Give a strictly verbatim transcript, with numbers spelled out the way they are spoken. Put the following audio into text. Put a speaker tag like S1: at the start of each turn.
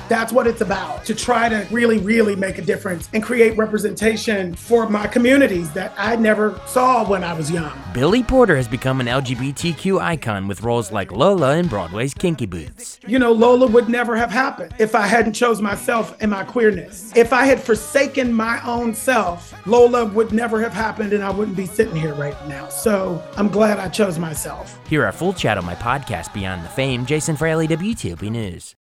S1: That's what it's about, to try to really, really make a difference and create representation for my communities that I never saw when I was young.
S2: Billy Porter has become an L G B T Q icon with roles like Lola in Broadway's Kinky Boots.
S1: You know, Lola would never have happened if I hadn't chose myself and my queerness. If I had forsaken my own self, Lola would never have happened and I wouldn't be sitting here right now. So I'm glad I chose myself.
S2: Hear our full chat on my podcast, Beyond the Fame. Jason Fraley, W T O P News.